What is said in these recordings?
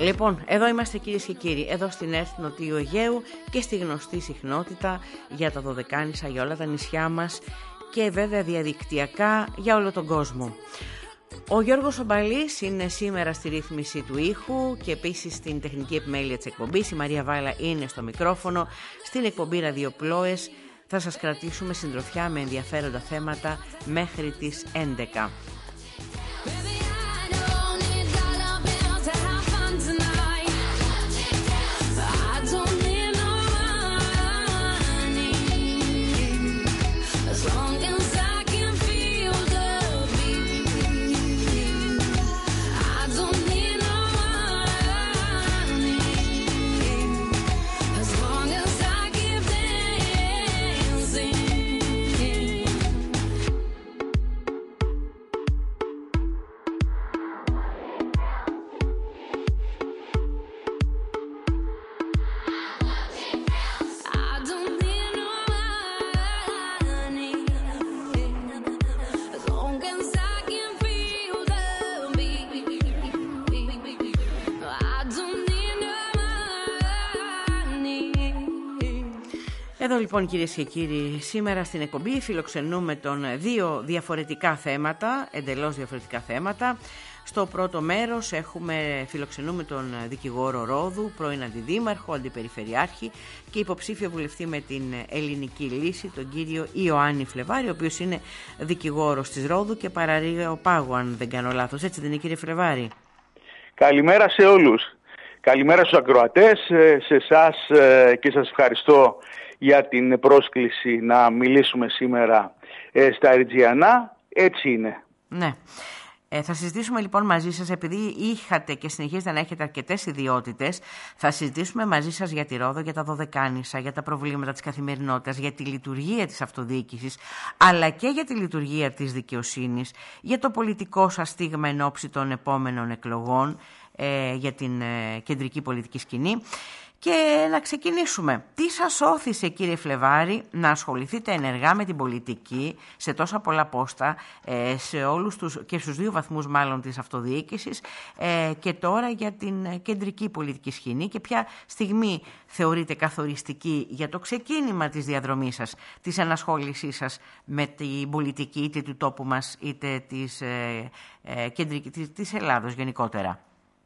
Λοιπόν, εδώ είμαστε κυρίες και κύριοι, εδώ στην ΕΡΤ Νοτιού Αιγαίου και στη γνωστή συχνότητα για τα Δωδεκάνησα, για όλα τα νησιά μας και βέβαια διαδικτυακά για όλο τον κόσμο. Ο Γιώργος Ομπαλής είναι σήμερα στη ρύθμιση του ήχου και επίσης στην τεχνική επιμέλεια της εκπομπής. Η Μαρία Βάλα είναι στο μικρόφωνο. Στην εκπομπή Ραδιοπλόες θα σας κρατήσουμε συντροφιά με ενδιαφέροντα θέματα μέχρι τις 11. Εδώ λοιπόν κυρίες και κύριοι, σήμερα στην εκπομπή φιλοξενούμε δύο διαφορετικά θέματα, εντελώς διαφορετικά θέματα. Στο πρώτο μέρος φιλοξενούμε τον δικηγόρο Ρόδου, πρώην αντιδήμαρχο, αντιπεριφερειάρχη και υποψήφιο βουλευτή με την Ελληνική Λύση, τον κύριο Ιωάννη Φλεβάρη, ο οποίος είναι δικηγόρος της Ρόδου και παραρρέω Πάγου, αν δεν κάνω λάθος. Έτσι δεν είναι, κύριε Φλεβάρη? Καλημέρα σε όλους. Καλημέρα στους ακροατές, σε εσάς και σας ευχαριστώ για την πρόσκληση να μιλήσουμε σήμερα στα Ερτζιανά. Έτσι είναι. Ναι. Θα συζητήσουμε λοιπόν μαζί σας, επειδή είχατε και συνεχίζετε να έχετε αρκετές ιδιότητες, θα συζητήσουμε μαζί σας για τη Ρόδο, για τα Δωδεκάνησα, για τα προβλήματα της καθημερινότητας, για τη λειτουργία της αυτοδιοίκησης, αλλά και για τη λειτουργία της δικαιοσύνης, για το πολιτικό σας στίγμα εν ώψη των επόμενων εκλογών, για την κεντρική πολιτική σκηνή. Και να ξεκινήσουμε. Τι σας όθησε, κύριε Φλεβάρη, να ασχοληθείτε ενεργά με την πολιτική σε τόσα πολλά πόστα, σε όλους και στους δύο βαθμούς μάλλον της αυτοδιοίκησης, και τώρα για την κεντρική πολιτική σκηνή, και ποια στιγμή θεωρείτε καθοριστική για το ξεκίνημα της διαδρομής σας, της ενασχόλησής σας με την πολιτική είτε του τόπου μας είτε της Ελλάδος γενικότερα?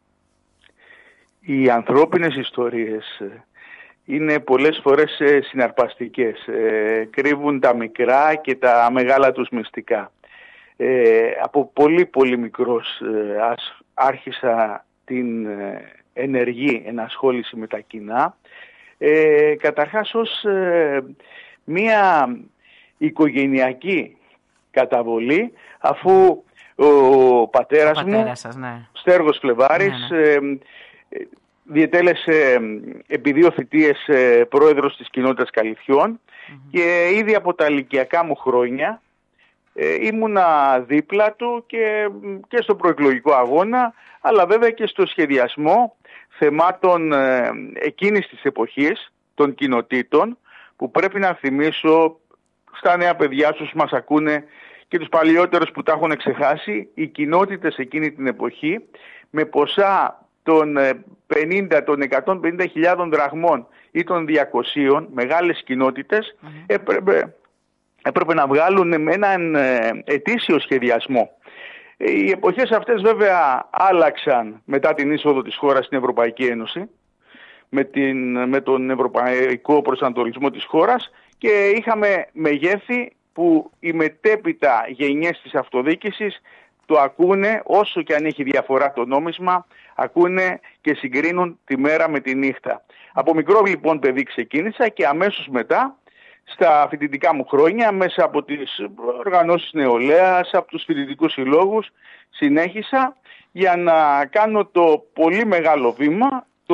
Οι ανθρώπινες ιστορίες είναι πολλές φορές συναρπαστικές. Κρύβουν τα μικρά και τα μεγάλα τους μυστικά. Από πολύ πολύ μικρός άρχισα την ενεργή ενασχόληση με τα κοινά. Καταρχάς ως μία οικογενειακή καταβολή, αφού ο πατέρας μου, ναι. Στέργος Φλεβάρης, ναι. Διετέλεσε επί 2 θητείες πρόεδρος της κοινότητας Καλυθιών και ήδη από τα ηλικιακά μου χρόνια ήμουνα δίπλα του και στο προεκλογικό αγώνα, αλλά βέβαια και στο σχεδιασμό θεμάτων εκείνης της εποχής, των κοινοτήτων, που πρέπει να θυμίσω στα νέα παιδιά τους μας ακούνε και τους παλιότερους που τα έχουν ξεχάσει, οι κοινότητες εκείνη την εποχή με ποσά των 150.000 δραχμών ή των 200, μεγάλες κοινότητες, έπρεπε να βγάλουν με έναν ετήσιο σχεδιασμό. Οι εποχές αυτές βέβαια άλλαξαν μετά την είσοδο της χώρας στην Ευρωπαϊκή Ένωση, με τον ευρωπαϊκό προσανατολισμό της χώρας, και είχαμε μεγέθη που οι μετέπειτα γενιές της αυτοδιοίκησης το ακούνε, όσο και αν έχει διαφορά το νόμισμα, ακούνε και συγκρίνουν τη μέρα με τη νύχτα. Από μικρό λοιπόν παιδί ξεκίνησα και αμέσως μετά, στα φοιτητικά μου χρόνια, μέσα από τις οργανώσεις νεολαίας, από τους φοιτητικούς συλλόγους, συνέχισα για να κάνω το πολύ μεγάλο βήμα το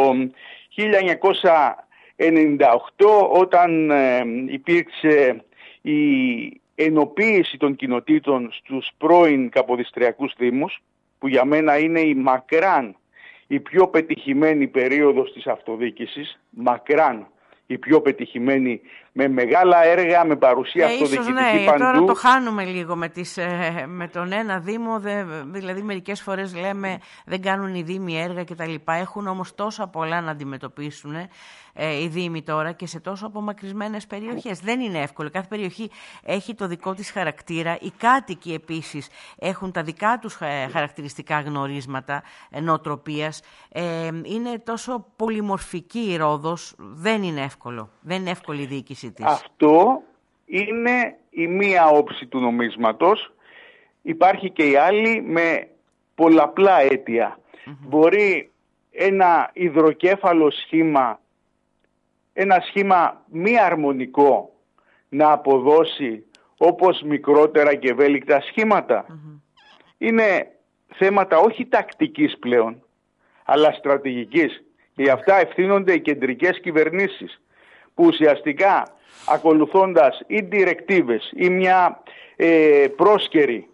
1998, όταν υπήρξε η ενοποίηση των κοινοτήτων στους πρώην καποδιστριακούς δήμους, που για μένα είναι η μακράν η πιο πετυχημένη περίοδος της αυτοδιοίκησης, μακράν η πιο πετυχημένη με μεγάλα έργα, με παρουσία αυτοδιοικητική παντού. Τώρα το χάνουμε λίγο με τον ένα Δήμο, δηλαδή μερικές φορές λέμε δεν κάνουν οι Δήμοι έργα κτλ. Έχουν όμως τόσα πολλά να αντιμετωπίσουν οι Δήμοι τώρα και σε τόσο απομακρυσμένες περιοχές. Δεν είναι εύκολο. Κάθε περιοχή έχει το δικό της χαρακτήρα. Οι κάτοικοι επίσης έχουν τα δικά τους χαρακτηριστικά γνωρίσματα νοοτροπίας. Είναι τόσο πολυμορφική η Ρόδος, δεν είναι εύκολο. Δεν είναι εύκολη η διοίκηση της. Αυτό είναι η μία όψη του νομίσματος. Υπάρχει και η άλλη με πολλαπλά αίτια. Μπορεί ένα υδροκέφαλο σχήμα, ένα σχήμα μη αρμονικό να αποδώσει όπως μικρότερα και ευέλικτα σχήματα. Είναι θέματα όχι τακτικής πλέον, αλλά στρατηγικής. Και γι' αυτά ευθύνονται οι κεντρικές κυβερνήσεις, που ουσιαστικά ακολουθώντας ή διρεκτίβες ή μια πρόσκαιρη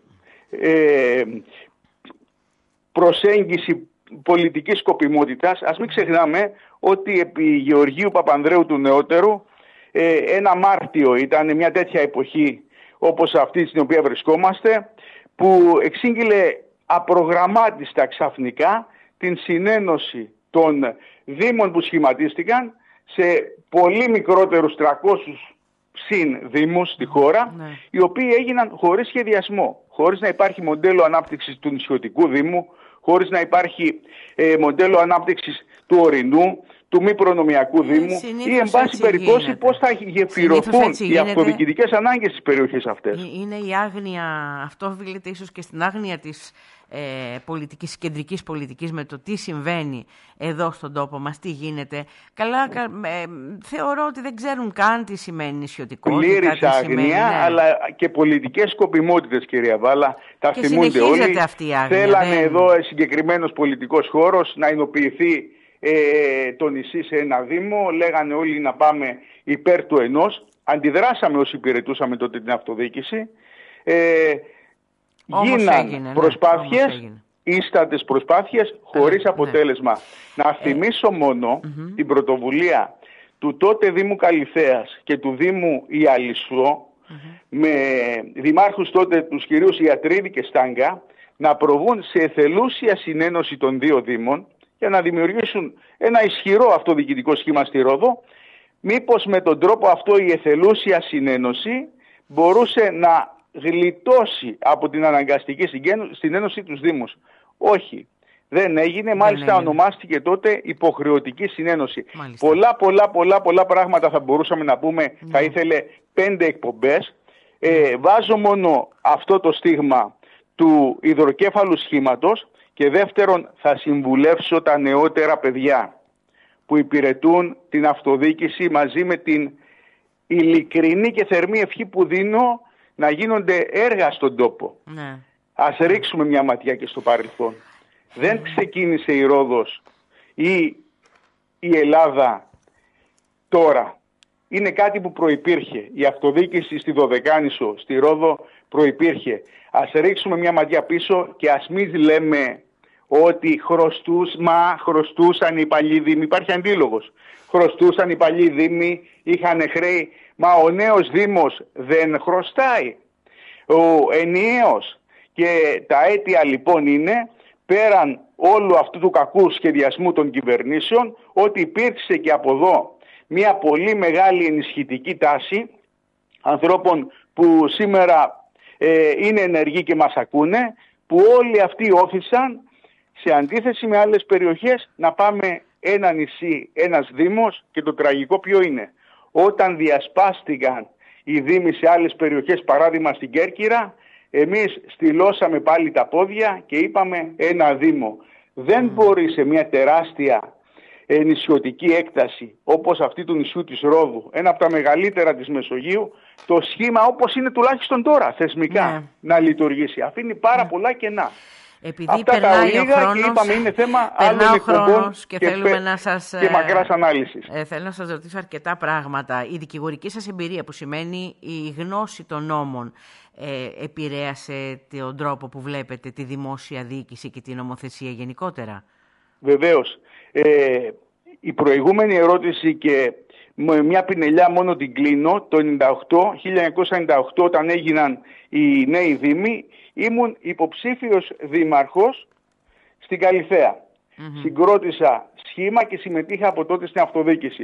προσέγγιση πολιτικής σκοπιμότητας, ας μην ξεχνάμε ότι επί Γεωργίου Παπανδρέου του Νεότερου ένα Μάρτιο ήταν μια τέτοια εποχή όπως αυτή στην οποία βρισκόμαστε, που εξήγηλε απρογραμμάτιστα ξαφνικά την συνένωση των δήμων που σχηματίστηκαν σε πολύ μικρότερους 300 συν δήμους στη χώρα, οι οποίοι έγιναν χωρίς σχεδιασμό, χωρίς να υπάρχει μοντέλο ανάπτυξης του νησιωτικού δήμου, χωρίς να υπάρχει μοντέλο ανάπτυξης του ορεινού, του μη προνομιακού δήμου ή εν πάση περιπτώσει πώς θα γεφυρωθούν οι αυτοδιοικητικές ανάγκες στις περιοχές αυτές. Είναι η άγνοια, αυτό οφείλεται ίσως και στην άγνοια της πολιτικής, κεντρικής πολιτικής, με το τι συμβαίνει εδώ στον τόπο μας, τι γίνεται. Θεωρώ ότι δεν ξέρουν καν τι σημαίνει νησιωτικότητα. Πλήρης άγνοια, αλλά και πολιτικές σκοπιμότητες, κυρία Βάλα. Τα θυμούνται όλοι. Αυτή η άγνοια, θέλανε εδώ συγκεκριμένος πολιτικός χώρος να εινοποιηθεί το νησί σε ένα δήμο. Λέγανε όλοι να πάμε υπέρ του ενός. Αντιδράσαμε όσοι υπηρετούσαμε τότε την αυτοδιοίκηση. Γίναν προσπάθειες, ίστατες προσπάθειες, χωρίς αποτέλεσμα. Να θυμίσω μόνο την πρωτοβουλία του τότε Δήμου Καλυθέας και του Δήμου Ιαλισσό, με δημάρχους τότε τους κυρίους Ιατρίδη και Στάγκα, να προβούν σε εθελούσια συνένωση των δύο δήμων για να δημιουργήσουν ένα ισχυρό αυτοδιοικητικό σχήμα στη Ρόδο. Μήπως με τον τρόπο αυτό η εθελούσια συνένωση μπορούσε να γλιτώσει από την αναγκαστική συνένωση τους δήμους. Όχι, δεν έγινε. Μάλιστα ονομάστηκε τότε υποχρεωτική συνένωση. Πολλά πράγματα θα μπορούσαμε να πούμε. Θα ήθελε 5 εκπομπές. Βάζω μόνο αυτό το στίγμα του υδροκέφαλου σχήματος, και δεύτερον θα συμβουλεύσω τα νεότερα παιδιά που υπηρετούν την αυτοδιοίκηση, μαζί με την ειλικρινή και θερμή ευχή που δίνω, να γίνονται έργα στον τόπο. Ας ρίξουμε μια ματιά και στο παρελθόν. Δεν ξεκίνησε η Ρόδος ή η Ελλάδα τώρα. Είναι κάτι που προϋπήρχε. Η αυτοδιοίκηση στη Δωδεκάνησο, στη Ρόδο, προϋπήρχε. Ας ρίξουμε μια ματιά πίσω και ας μην λέμε ότι χρωστούσαν οι παλιοί δήμοι. Υπάρχει αντίλογος. Χρωστούσαν οι παλιοί δήμοι, είχαν χρέη. Μα ο νέος δήμος δεν χρωστάει. Ο ενιαίος. Και τα αίτια λοιπόν είναι, πέραν όλου αυτού του κακού σχεδιασμού των κυβερνήσεων, ότι υπήρξε και από εδώ μια πολύ μεγάλη ενισχυτική τάση ανθρώπων που σήμερα είναι ενεργοί και μας ακούνε, που όλοι αυτοί όθησαν, σε αντίθεση με άλλες περιοχές, να πάμε ένα νησί, ένας δήμος. Και το τραγικό ποιο είναι? Όταν διασπάστηκαν οι δήμοι σε άλλες περιοχές, παράδειγμα στην Κέρκυρα, εμείς στυλώσαμε πάλι τα πόδια και είπαμε ένα δήμο. Δεν μπορεί σε μια τεράστια νησιωτική έκταση όπως αυτή του νησιού της Ρόδου, ένα από τα μεγαλύτερα της Μεσογείου, το σχήμα όπως είναι τουλάχιστον τώρα θεσμικά να λειτουργήσει. Αφήνει πάρα πολλά κενά. Επειδή αυτά τα λίγα, και είπαμε είναι θέμα άλλων εκπομπών και μακράς ανάλυσης. Θέλω να σας ρωτήσω αρκετά πράγματα. Η δικηγορική σας εμπειρία, που σημαίνει η γνώση των νόμων, επηρέασε τον τρόπο που βλέπετε τη δημόσια διοίκηση και την νομοθεσία γενικότερα? Βεβαίως. Η προηγούμενη ερώτηση και με μια πινελιά μόνο την κλείνω, το 1998 όταν έγιναν οι νέοι δήμοι, ήμουν υποψήφιος δήμαρχος στην Καλιθέα. Συγκρότησα σχήμα και συμμετείχα από τότε στην αυτοδιοίκηση.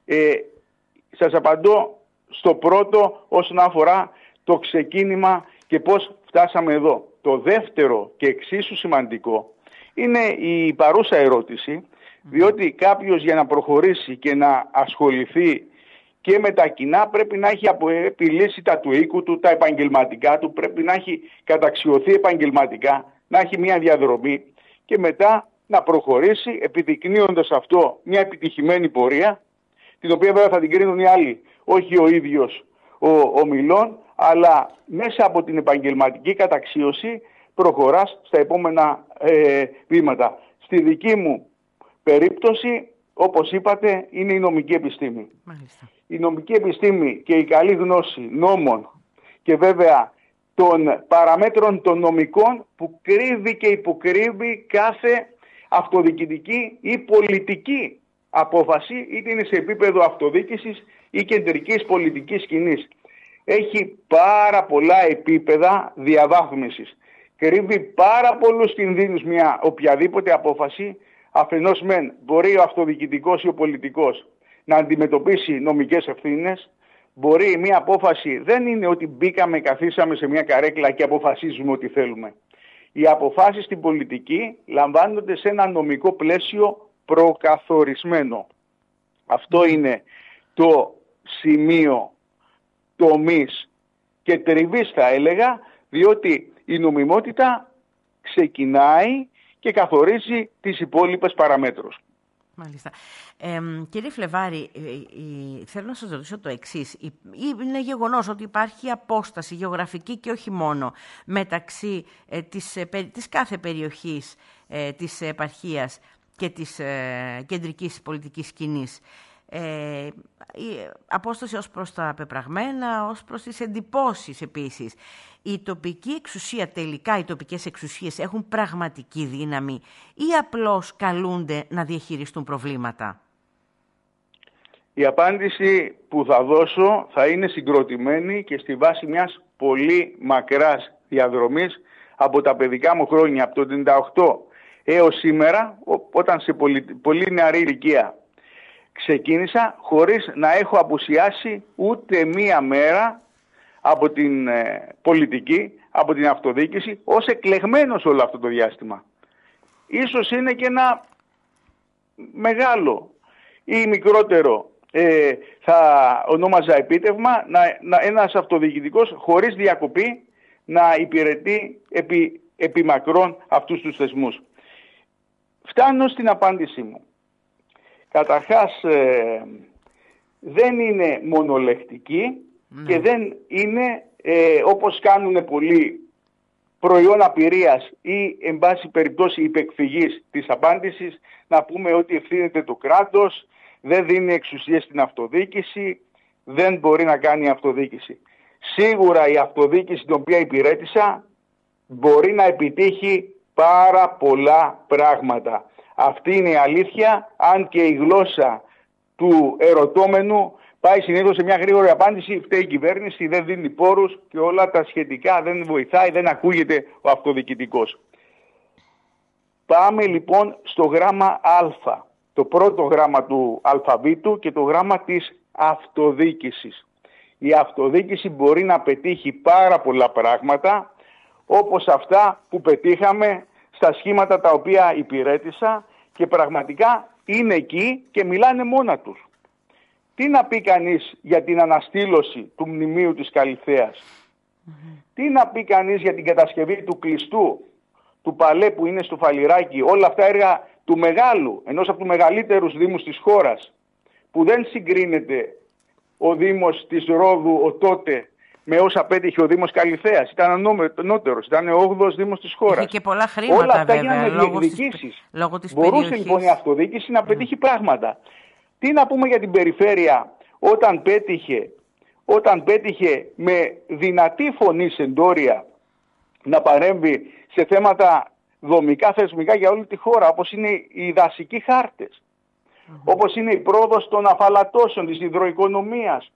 Σας απαντώ στο πρώτο όσον αφορά το ξεκίνημα και πώς φτάσαμε εδώ. Το δεύτερο και εξίσου σημαντικό είναι η παρούσα ερώτηση, διότι κάποιος για να προχωρήσει και να ασχοληθεί και με τα κοινά πρέπει να έχει επιλύσει τα του οίκου του, τα επαγγελματικά του, πρέπει να έχει καταξιωθεί επαγγελματικά, να έχει μια διαδρομή και μετά να προχωρήσει επιδεικνύοντας αυτό μια επιτυχημένη πορεία, την οποία βέβαια θα την κρίνουν οι άλλοι, όχι ο ίδιος ο μιλών, αλλά μέσα από την επαγγελματική καταξίωση προχωράς στα επόμενα βήματα. Στη δική μου περίπτωση, όπως είπατε, είναι η νομική επιστήμη. Μάλιστα. Η νομική επιστήμη και η καλή γνώση νόμων και βέβαια των παραμέτρων των νομικών που κρύβει και υποκρύβει κάθε αυτοδιοικητική ή πολιτική απόφαση, είτε είναι σε επίπεδο αυτοδιοίκησης ή κεντρικής πολιτικής σκηνής. Έχει πάρα πολλά επίπεδα διαβάθμισης. Κρύβει πάρα πολλούς κινδύνους μια οποιαδήποτε απόφαση. Αφενός μεν μπορεί ο αυτοδιοικητικός ή ο πολιτικός να αντιμετωπίσει νομικές ευθύνες. Μπορεί μια απόφαση, δεν είναι ότι μπήκαμε, καθίσαμε σε μια καρέκλα και αποφασίζουμε ό,τι θέλουμε. Οι αποφάσεις στην πολιτική λαμβάνονται σε ένα νομικό πλαίσιο προκαθορισμένο. Αυτό είναι το σημείο τομής και τριβής, θα έλεγα, διότι η νομιμότητα ξεκινάει και καθορίζει τις υπόλοιπες παραμέτρους. Μάλιστα. Κύριε Φλεβάρη, θέλω να σας ρωτήσω το εξής. Είναι γεγονός ότι υπάρχει απόσταση γεωγραφική και όχι μόνο μεταξύ της κάθε περιοχής της επαρχίας και της κεντρικής πολιτικής σκηνής. Η απόσταση ως προς τα πεπραγμένα, ως προς τις εντυπώσεις επίσης. Η τοπική εξουσία τελικά, οι τοπικές εξουσίες έχουν πραγματική δύναμη ή απλώς καλούνται να διαχειριστούν προβλήματα? Η απάντηση που θα δώσω θα είναι συγκροτημένη και στη βάση μιας πολύ μακράς διαδρομής από τα παιδικά μου χρόνια, από το 1998 έως σήμερα, όταν σε πολύ νεαρή ηλικία ξεκίνησα, χωρίς να έχω απουσιάσει ούτε μία μέρα από την πολιτική, από την αυτοδιοίκηση, ως εκλεγμένος όλο αυτό το διάστημα. Ίσως είναι και ένα μεγάλο ή μικρότερο θα ονόμαζα επίτευγμα ένας αυτοδιοικητικός χωρίς διακοπή να υπηρετεί επί μακρόν αυτούς τους θεσμούς. Φτάνω στην απάντησή μου. Καταρχάς δεν είναι μονολεκτική και δεν είναι όπως κάνουν πολλοί προϊόν απειρίας ή εν πάση περιπτώσει υπεκφυγής της απάντησης, να πούμε ότι ευθύνεται το κράτος, δεν δίνει εξουσίες στην αυτοδιοίκηση, δεν μπορεί να κάνει αυτοδιοίκηση. Σίγουρα η αυτοδιοίκηση την οποία υπηρέτησα μπορεί να επιτύχει πάρα πολλά πράγματα. Αυτή είναι η αλήθεια, αν και η γλώσσα του ερωτώμενου πάει συνήθως σε μια γρήγορη απάντηση, φταίει η κυβέρνηση, δεν δίνει πόρους και όλα τα σχετικά, δεν βοηθάει, δεν ακούγεται ο αυτοδιοικητικός. Πάμε λοιπόν στο γράμμα Α, το πρώτο γράμμα του αλφαβήτου και το γράμμα της αυτοδιοίκησης. Η αυτοδιοίκηση μπορεί να πετύχει πάρα πολλά πράγματα, όπως αυτά που πετύχαμε στα σχήματα τα οποία υπηρέτησα και πραγματικά είναι εκεί και μιλάνε μόνα τους. Τι να πει κανείς για την αναστήλωση του μνημείου της Καλιθέας. Τι να πει κανείς για την κατασκευή του κλειστού, του Παλέ που είναι στο Φαλιράκι. Όλα αυτά έργα του μεγάλου, ενός από τους μεγαλύτερους δήμους της χώρας, που δεν συγκρίνεται ο Δήμος της Ρόδου ο τότε με όσα πέτυχε ο Δήμος Καλιθέας. Ήταν ανώτερος, ήταν ο 8ος Δήμος της χώρας. Είχε και πολλά χρήματα. Όλα αυτά βέβαια, έγιναν με διεκδικήσεις. Μπορούσε περιοχής. Λοιπόν η αυτοδιοίκηση να πετύχει πράγματα. Τι να πούμε για την περιφέρεια όταν πέτυχε με δυνατή φωνή σεντόρια να παρέμβει σε θέματα δομικά, θεσμικά για όλη τη χώρα, όπως είναι οι δασικοί χάρτες. όπως είναι η πρόοδος των αφαλατώσεων, της υδροοικονομίας,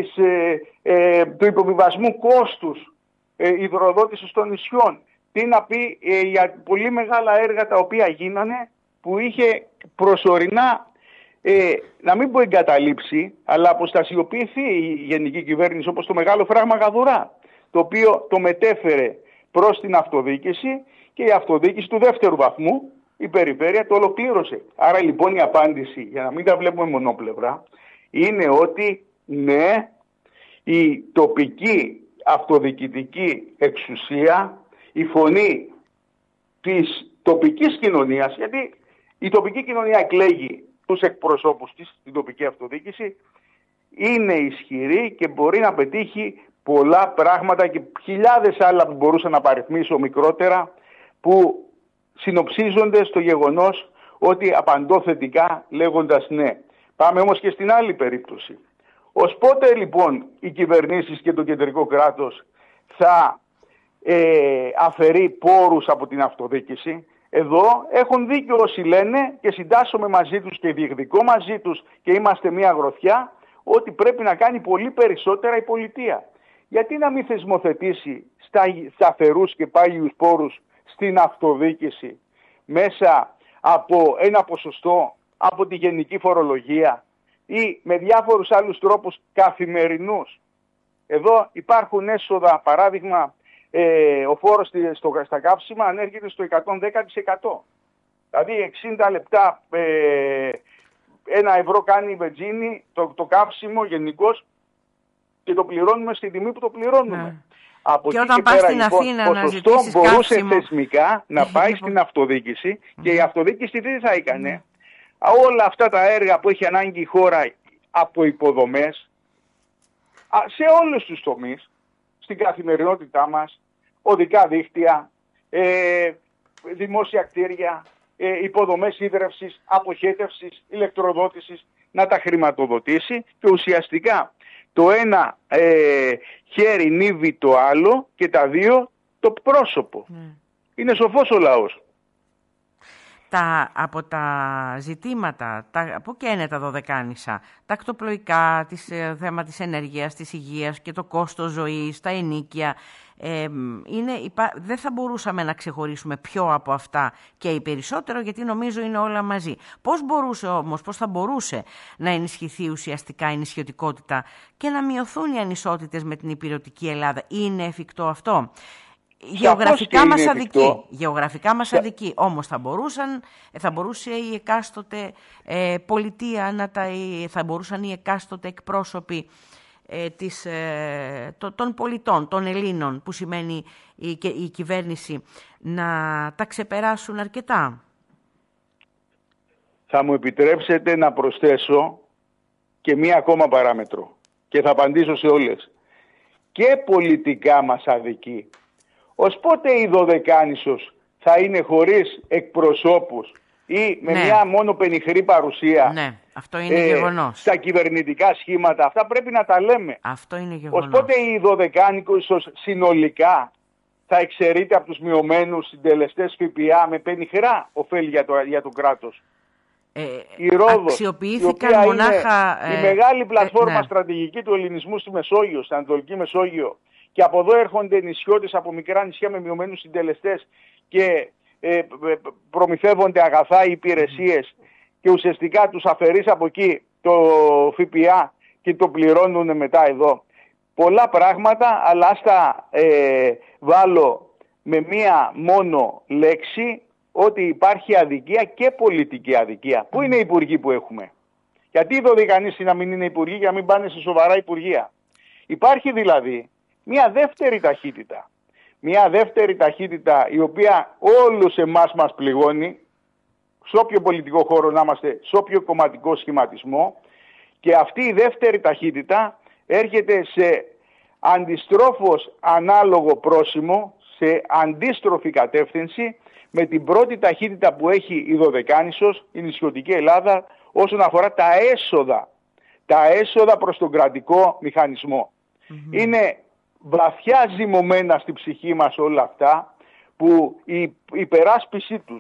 του υποβιβασμού κόστους υδροδότησης των νησιών. Τι να πει για πολύ μεγάλα έργα τα οποία γίνανε, που είχε προσωρινά, να μην πω εγκαταλείψει, αλλά αποστασιοποιηθεί η γενική κυβέρνηση, όπως το μεγάλο φράγμα Γαδουρά, το οποίο το μετέφερε προς την αυτοδιοίκηση, και η αυτοδιοίκηση του δεύτερου βαθμού, η περιφέρεια, το ολοκλήρωσε. Άρα λοιπόν η απάντηση, για να μην τα βλέπουμε μονόπλευρα, είναι ότι ναι, η τοπική αυτοδιοικητική εξουσία, η φωνή της τοπικής κοινωνίας, γιατί η τοπική κοινωνία εκλέγει τους εκπροσώπους της, την τοπική αυτοδιοίκηση, είναι ισχυρή και μπορεί να πετύχει πολλά πράγματα και χιλιάδες άλλα που μπορούσα να παριθμίσω μικρότερα, που συνοψίζονται στο γεγονός ότι απαντώ θετικά λέγοντας ναι. Πάμε όμως και στην άλλη περίπτωση. Ως πότε λοιπόν οι κυβερνήσεις και το κεντρικό κράτος θα αφαιρεί πόρους από την αυτοδιοίκηση? Εδώ έχουν δίκιο όσοι λένε, και συντάσσομαι μαζί τους και διεκδικώ μαζί τους και είμαστε μια γροθιά, ότι πρέπει να κάνει πολύ περισσότερα η πολιτεία. Γιατί να μην θεσμοθετήσει σταθερούς και πάγιους πόρους στην αυτοδιοίκηση μέσα από ένα ποσοστό από τη γενική φορολογία ή με διάφορους άλλους τρόπους καθημερινούς? Εδώ υπάρχουν έσοδα, παράδειγμα, ο φόρος στα καύσιμα ανέρχεται στο 110%. Δηλαδή 60 λεπτά 1 ευρώ κάνει η βενζίνη, το καύσιμο γενικώς, και το πληρώνουμε στη τιμή που το πληρώνουμε. Ναι. Από και εκεί όταν και πας πέρα, στην λοιπόν, Αθήνα να ποσοστό ζητήσεις μπορούσε καύσιμο θεσμικά να πάει στην αυτοδιοίκηση, και η αυτοδιοίκηση τι θα έκανε? Όλα αυτά τα έργα που έχει ανάγκη η χώρα από υποδομές, σε όλους τους τομείς, στην καθημερινότητά μας, οδικά δίκτυα, δημόσια κτίρια, υποδομές ίδρευσης, αποχέτευσης, ηλεκτροδότησης, να τα χρηματοδοτήσει, και ουσιαστικά το ένα χέρι νύβει το άλλο και τα δύο το πρόσωπο. Είναι σοφός ο λαός. Από τα ζητήματα, πού και είναι τα δωδεκάνησα, τα ακτοπλοϊκά, θέμα της ενέργειας, της υγείας και το κόστος ζωής, τα ενοίκια, δεν θα μπορούσαμε να ξεχωρίσουμε ποιο από αυτά και οι περισσότερο, γιατί νομίζω είναι όλα μαζί. Πώς θα μπορούσε να ενισχυθεί ουσιαστικά η νησιωτικότητα και να μειωθούν οι ανισότητες με την υπηρετική Ελλάδα? Είναι εφικτό αυτό? Γεωγραφικά μας αδικεί, όμως θα μπορούσε η εκάστοτε πολιτεία, θα μπορούσαν οι εκάστοτε εκπρόσωποι των πολιτών, των Ελλήνων, που σημαίνει η κυβέρνηση, να τα ξεπεράσουν αρκετά. Θα μου επιτρέψετε να προσθέσω και μία ακόμα παράμετρο, και θα απαντήσω σε όλες. Και πολιτικά μας αδικεί. Ως πότε η Δωδεκάνησος θα είναι χωρίς εκπροσώπους ή με μια μόνο πενιχρή παρουσία? Ναι, αυτό είναι γεγονός. Στα κυβερνητικά σχήματα, αυτά πρέπει να τα λέμε. Αυτό είναι γεγονός. Ως πότε η Δωδεκάνησος συνολικά θα εξαιρείται από τους μειωμένους συντελεστές ΦΠΑ με πενιχρά ωφέλη για το κράτος? Η Ρόδος, αξιοποιήθηκαν η οποία μονάχα είναι η μεγάλη πλατφόρμα στρατηγική του ελληνισμού στη Μεσόγειο, στην Ανατολική Μεσόγειο, και από εδώ έρχονται νησιώτες από μικρά νησιά με μειωμένους συντελεστές και προμηθεύονται αγαθά ή υπηρεσίες, και ουσιαστικά τους αφαιρείς από εκεί το ΦΠΑ και το πληρώνουν μετά εδώ. Πολλά πράγματα, αλλά ας τα βάλω με μία μόνο λέξη, ότι υπάρχει αδικία και πολιτική αδικία. Πού είναι οι υπουργοί που έχουμε? Γιατί οι Δωδεκανήσοι να μην είναι υπουργοί, για να μην πάνε σε σοβαρά υπουργεία? Υπάρχει δηλαδή μια δεύτερη ταχύτητα. Μια δεύτερη ταχύτητα η οποία όλους εμάς μας πληγώνει, σε όποιο πολιτικό χώρο να είμαστε, σε όποιο κομματικό σχηματισμό, και αυτή η δεύτερη ταχύτητα έρχεται σε αντιστρόφως ανάλογο πρόσημο, σε αντίστροφη κατεύθυνση με την πρώτη ταχύτητα που έχει η Δωδεκάνησος, η νησιωτική Ελλάδα, όσον αφορά τα έσοδα. Τα έσοδα προς τον κρατικό μηχανισμό. Είναι βαθιά ζυμωμένα στη ψυχή μας όλα αυτά, που η υπεράσπιση τους,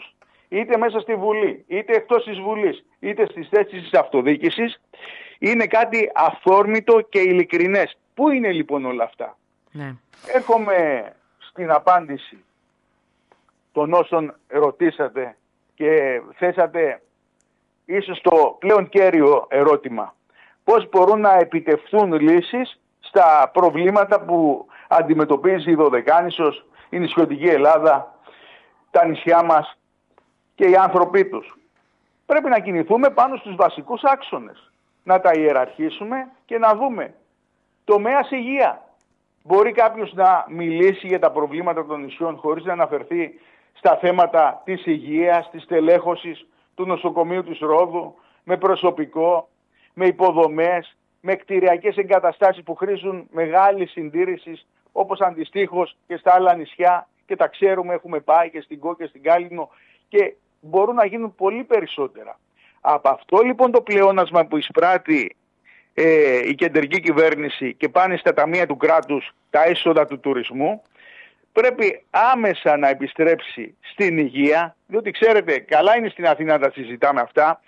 είτε μέσα στη Βουλή, είτε εκτός της Βουλής, είτε στις θέσεις της αυτοδιοίκησης, είναι κάτι αυθόρμητο και ειλικρινές. Πού είναι λοιπόν όλα αυτά? Ναι. Έρχομαι στην απάντηση των όσων ρωτήσατε και θέσατε ίσως το πλέον κέριο ερώτημα. Πώς μπορούν να επιτευχθούν λύσεις στα προβλήματα που αντιμετωπίζει η Δωδεκάνησος, η νησιωτική Ελλάδα, τα νησιά μας και οι άνθρωποι τους? Πρέπει να κινηθούμε πάνω στους βασικούς άξονες, να τα ιεραρχήσουμε και να δούμε. Τομέας υγεία. Μπορεί κάποιος να μιλήσει για τα προβλήματα των νησιών χωρίς να αναφερθεί στα θέματα της υγείας, της τελέχωσης του νοσοκομείου της Ρόδου, με προσωπικό, με υποδομές, με κτηριακές εγκαταστάσεις που χρήζουν μεγάλη συντήρηση, όπως αντιστοίχως και στα άλλα νησιά, και τα ξέρουμε, έχουμε πάει και στην Κό και στην Κάλυμνο, και μπορούν να γίνουν πολύ περισσότερα. Από αυτό λοιπόν το πλεόνασμα που εισπράττει η κεντρική κυβέρνηση και πάνε στα ταμεία του κράτους τα έσοδα του τουρισμού, πρέπει άμεσα να επιστρέψει στην υγεία, διότι ξέρετε, καλά είναι στην Αθήνα να τα συζητάμε αυτά,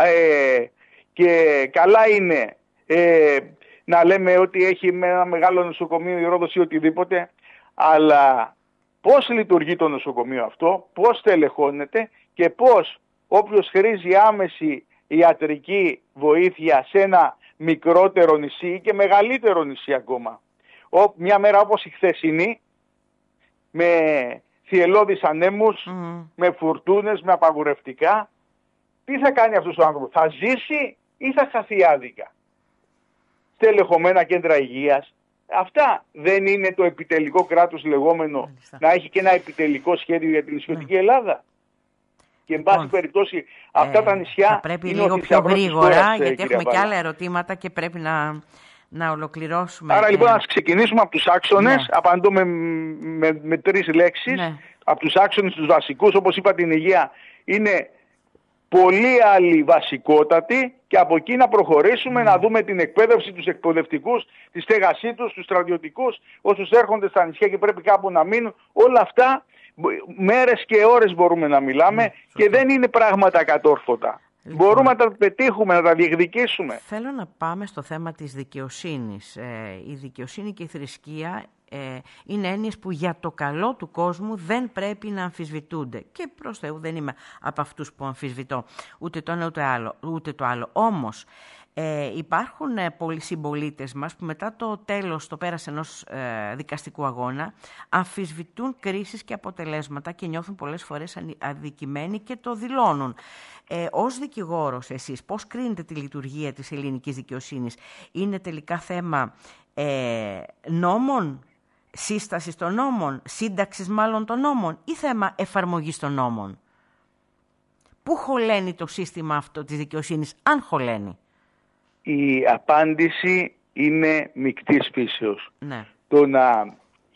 και καλά είναι να λέμε ότι έχει ένα μεγάλο νοσοκομείο η Ρόδος ή οτιδήποτε, αλλά πώς λειτουργεί το νοσοκομείο αυτό, πώς τελεχώνεται και πώς όποιος χρήζει άμεση ιατρική βοήθεια σε ένα μικρότερο νησί ή και μεγαλύτερο νησί ακόμα, μια μέρα όπως η χθεσινή, με θυελλώδεις ανέμους, με φουρτούνες, με απαγορευτικά, τι θα κάνει αυτός ο άνθρωπος? Θα ζήσει ή θα χαθεί άδικα? Στελεχωμένα κέντρα υγείας. Αυτά δεν είναι το επιτελικό κράτος λεγόμενο, να έχει και ένα επιτελικό σχέδιο για την νησιωτική Ελλάδα? Και εν πάση περιπτώσει αυτά τα νησιά θα πρέπει λίγο πιο γρήγορα, γιατί έχουμε και άλλα ερωτήματα και πρέπει να ολοκληρώσουμε. Άρα λοιπόν ας ξεκινήσουμε από τους άξονες, απαντούμε με τρεις λέξεις. Από τους άξονες τους βασικούς, όπως είπα, την υγεία είναι πολύ άλλη βασικότατη, και από εκεί να προχωρήσουμε να δούμε την εκπαίδευση, τους εκπαιδευτικούς, τη στέγασή τους, τους στρατιωτικούς, όσους έρχονται στα νησιά και πρέπει κάπου να μείνουν. Όλα αυτά μέρες και ώρες μπορούμε να μιλάμε και δεν είναι πράγματα κατόρθωτα. Λοιπόν, μπορούμε να τα πετύχουμε, να τα διεκδικήσουμε. Θέλω να πάμε στο θέμα της δικαιοσύνης. Η δικαιοσύνη και η θρησκεία είναι έννοιες που για το καλό του κόσμου δεν πρέπει να αμφισβητούνται. Και προς Θεού δεν είμαι από αυτούς που αμφισβητώ ούτε το ένα ούτε το άλλο. Όμως υπάρχουν πολλοί συμπολίτες μας που μετά το τέλος, το πέρας ενός δικαστικού αγώνα, αμφισβητούν κρίσεις και αποτελέσματα και νιώθουν πολλές φορές αδικημένοι και το δηλώνουν. Ως δικηγόρος εσείς πώς κρίνετε τη λειτουργία της ελληνικής δικαιοσύνης? Είναι τελικά θέμα νόμων, σύστασης των νόμων, σύνταξης μάλλον των νόμων, ή θέμα εφαρμογής των νόμων? Πού χωλαίνει το σύστημα αυτό της δικαιοσύνης, αν χωλαίνει? Η απάντηση είναι μεικτής φύσεως. Ναι. Το να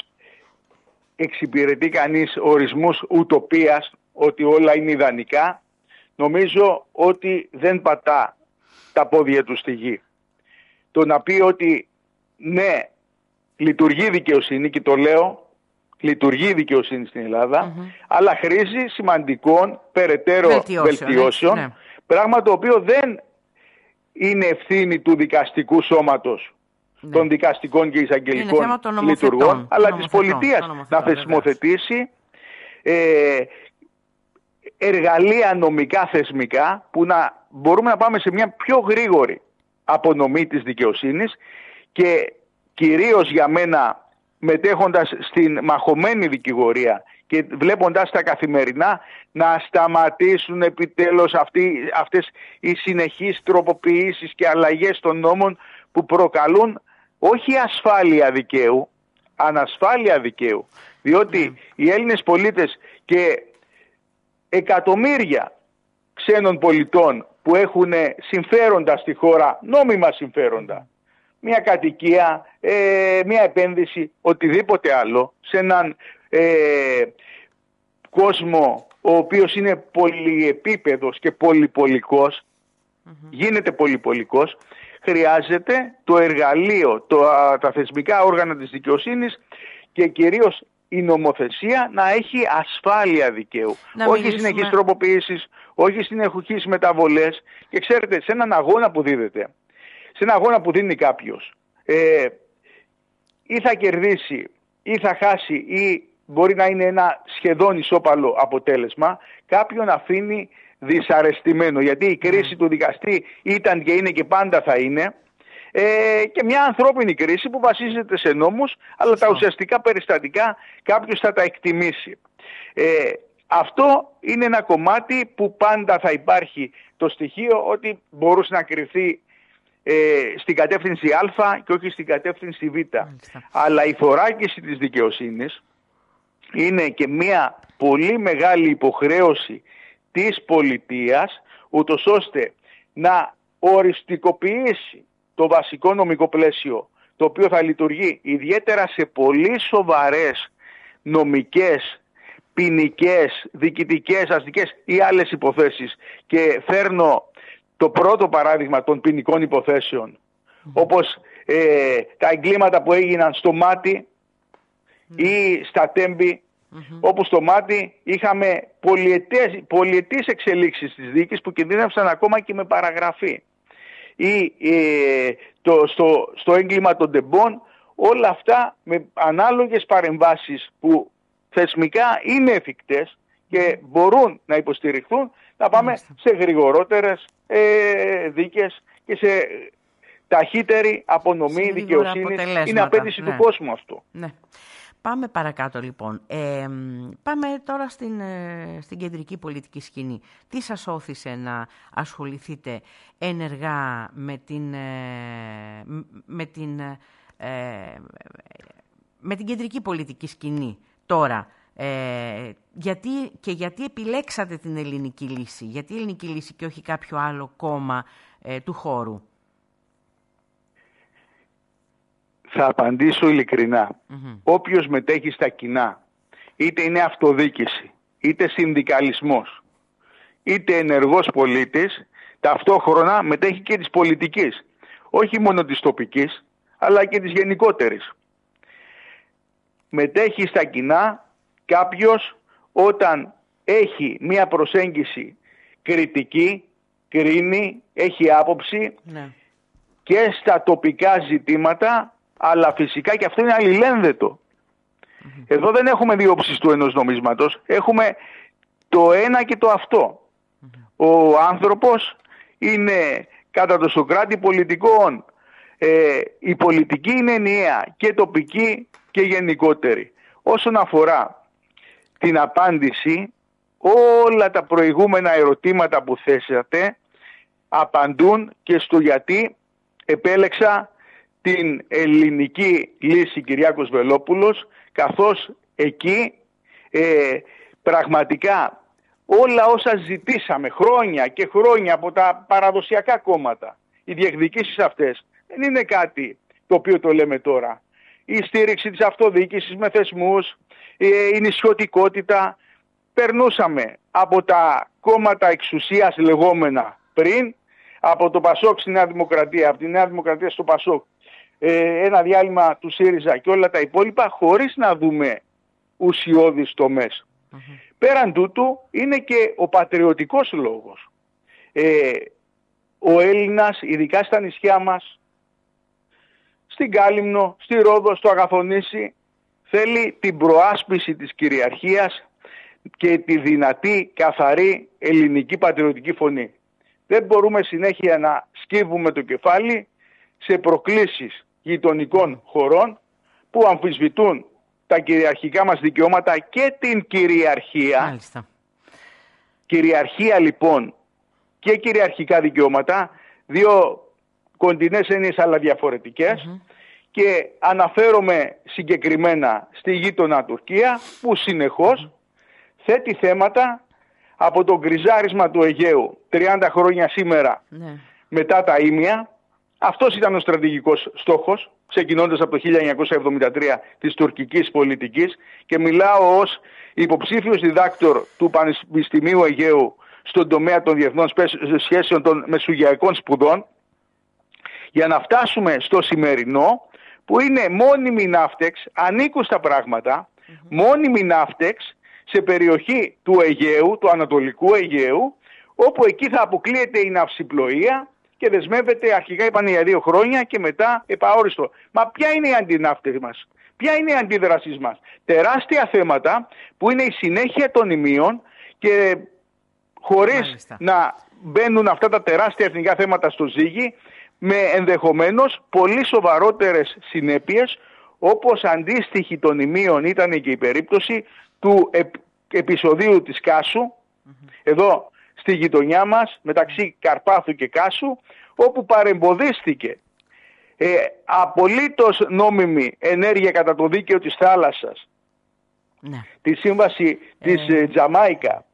εξυπηρετεί κανείς ορισμούς ουτοπίας, ότι όλα είναι ιδανικά, νομίζω ότι δεν πατά τα πόδια του στη γη. Το να πει ότι ναι, λειτουργεί δικαιοσύνη, και το λέω, λειτουργεί δικαιοσύνη στην Ελλάδα, αλλά χρήζει σημαντικών περαιτέρω βελτιώσεων, ναι. Πράγμα το οποίο δεν είναι ευθύνη του δικαστικού σώματος, των δικαστικών και εισαγγελικών λειτουργών, αλλά της πολιτείας να θεσμοθετήσει εργαλεία νομικά θεσμικά που να μπορούμε να πάμε σε μια πιο γρήγορη απονομή της δικαιοσύνης, και κυρίως για μένα, μετέχοντας στην μαχωμένη δικηγορία και βλέποντας τα καθημερινά, να σταματήσουν επιτέλους αυτές οι συνεχείς τροποποιήσεις και αλλαγές των νόμων που προκαλούν όχι ασφάλεια δικαίου, ανασφάλεια δικαίου. Διότι οι Έλληνες πολίτες και εκατομμύρια ξένων πολιτών που έχουν συμφέροντα στη χώρα, νόμιμα συμφέροντα, μια κατοικία, μια επένδυση, οτιδήποτε άλλο, σε έναν κόσμο ο οποίος είναι πολυεπίπεδος και πολυπολικός, γίνεται πολυπολικός, χρειάζεται το εργαλείο, τα θεσμικά όργανα της δικαιοσύνης και κυρίως η νομοθεσία να έχει ασφάλεια δικαίου. Όχι συνεχείς τροποποιήσεις, όχι συνεχείς μεταβολές. Και ξέρετε, σε έναν αγώνα που δίδεται, σε έναν αγώνα που δίνει κάποιος, ή θα κερδίσει ή θα χάσει ή μπορεί να είναι ένα σχεδόν ισόπαλο αποτέλεσμα, κάποιον αφήνει δυσαρεστημένο. Γιατί η κρίση του δικαστή ήταν και είναι και πάντα θα είναι και μια ανθρώπινη κρίση που βασίζεται σε νόμους, αλλά τα ουσιαστικά περιστατικά κάποιος θα τα εκτιμήσει. Αυτό είναι ένα κομμάτι που πάντα θα υπάρχει το στοιχείο ότι μπορούσε να κρυφθεί στην κατεύθυνση Α και όχι στην κατεύθυνση Β. Αλλά η θωράκιση της δικαιοσύνης είναι και μια πολύ μεγάλη υποχρέωση της πολιτείας, ούτως ώστε να οριστικοποιήσει το βασικό νομικό πλαίσιο, το οποίο θα λειτουργεί ιδιαίτερα σε πολύ σοβαρές νομικές, ποινικές, διοικητικές, αστικές ή άλλες υποθέσεις. Και φέρνω το πρώτο παράδειγμα των ποινικών υποθέσεων, όπως τα εγκλήματα που έγιναν στο Μάτι ή στα Τέμπη, όπου στο Μάτι είχαμε πολυετής εξελίξεις της δίκης που κινδύνευσαν ακόμα και με παραγραφή. Ή στο έγκλημα των Τεμπών, όλα αυτά με ανάλογες παρεμβάσεις που θεσμικά είναι εφικτές και μπορούν να υποστηριχθούν, να πάμε σε γρηγορότερες δίκες και σε ταχύτερη απονομή δικαιοσύνης. Είναι απέτηση του κόσμου αυτό. Ναι. Πάμε παρακάτω λοιπόν. Πάμε τώρα στην κεντρική πολιτική σκηνή. Τι σας όθησε να ασχοληθείτε ενεργά με την κεντρική πολιτική σκηνή τώρα? Γιατί επιλέξατε την ελληνική λύση? Γιατί η ελληνική λύση και όχι κάποιο άλλο κόμμα του χώρου? Θα απαντήσω ειλικρινά. Όποιος μετέχει στα κοινά, είτε είναι αυτοδιοίκηση, είτε συνδικαλισμός, είτε ενεργός πολίτης, ταυτόχρονα μετέχει και της πολιτικής. Όχι μόνο της τοπικής, αλλά και της γενικότερης. Μετέχει στα κοινά κάποιος όταν έχει μία προσέγγιση κριτική, κρίνει, έχει άποψη και στα τοπικά ζητήματα, αλλά φυσικά και αυτό είναι αλληλένδετο. Εδώ δεν έχουμε δύο όψεις του ενός νομίσματος, έχουμε το ένα και το αυτό. Ο άνθρωπος είναι κατά το Σωκράτη πολιτικών. Η πολιτική είναι ενιαία και τοπική και γενικότερη. Όσον αφορά την απάντηση, όλα τα προηγούμενα ερωτήματα που θέσατε απαντούν και στο γιατί επέλεξα την ελληνική λύση Κυριάκος Βελόπουλος, καθώς εκεί πραγματικά όλα όσα ζητήσαμε χρόνια και χρόνια από τα παραδοσιακά κόμματα, οι διεκδικήσεις αυτές δεν είναι κάτι το οποίο το λέμε τώρα. Η στήριξη της αυτοδιοίκησης με θεσμούς, η νησιωτικότητα, περνούσαμε από τα κόμματα εξουσίας λεγόμενα πριν, από το Πασόκ στη Νέα Δημοκρατία, από τη Νέα Δημοκρατία στο Πασόκ, ένα διάλειμμα του ΣΥΡΙΖΑ και όλα τα υπόλοιπα, χωρίς να δούμε ουσιώδεις τομές. Πέραν τούτου είναι και ο πατριωτικός λόγος. Ο Έλληνας, ειδικά στα νησιά μας, στην Κάλυμνο, στη Ρόδο, στο Αγαθονήσι, θέλει την προάσπιση της κυριαρχίας και τη δυνατή, καθαρή ελληνική πατριωτική φωνή. Δεν μπορούμε συνέχεια να σκύβουμε το κεφάλι σε προκλήσεις γειτονικών χωρών που αμφισβητούν τα κυριαρχικά μας δικαιώματα και την κυριαρχία. Μάλιστα. Κυριαρχία λοιπόν και κυριαρχικά δικαιώματα, δύο κοντινές έννοιες αλλά διαφορετικές, και αναφέρομαι συγκεκριμένα στη γείτονα Τουρκία που συνεχώς θέτει θέματα από το γκριζάρισμα του Αιγαίου 30 χρόνια σήμερα μετά τα Ήμια. Αυτός ήταν ο στρατηγικός στόχος, ξεκινώντας από το 1973 της τουρκικής πολιτικής, και μιλάω ως υποψήφιος διδάκτορ του Πανεπιστημίου Αιγαίου στον τομέα των διεθνών σχέσεων των μεσογειακών σπουδών, για να φτάσουμε στο σημερινό που είναι μόνιμοι ναύτεξ, ανήκουστα πράγματα, μόνιμη ναύτεξ σε περιοχή του Αιγαίου, του Ανατολικού Αιγαίου, όπου εκεί θα αποκλείεται η ναυσιπλοεία και δεσμεύεται, αρχικά είπαν για 2 χρόνια και μετά επαόριστο. Μα ποια είναι η αντιναύτες μας? Ποια είναι η αντίδρασή μας? Τεράστια θέματα που είναι η συνέχεια των ημείων και χωρίς να μπαίνουν αυτά τα τεράστια εθνικά θέματα στο ζύγι, με ενδεχομένως πολύ σοβαρότερες συνέπειες, όπως αντίστοιχη των ημείων ήταν και η περίπτωση του επεισοδίου της Κάσου, εδώ στη γειτονιά μας, μεταξύ Καρπάθου και Κάσου, όπου παρεμποδίστηκε απολύτως νόμιμη ενέργεια κατά το δίκαιο της θάλασσας, τη σύμβαση της Τζαμάικα,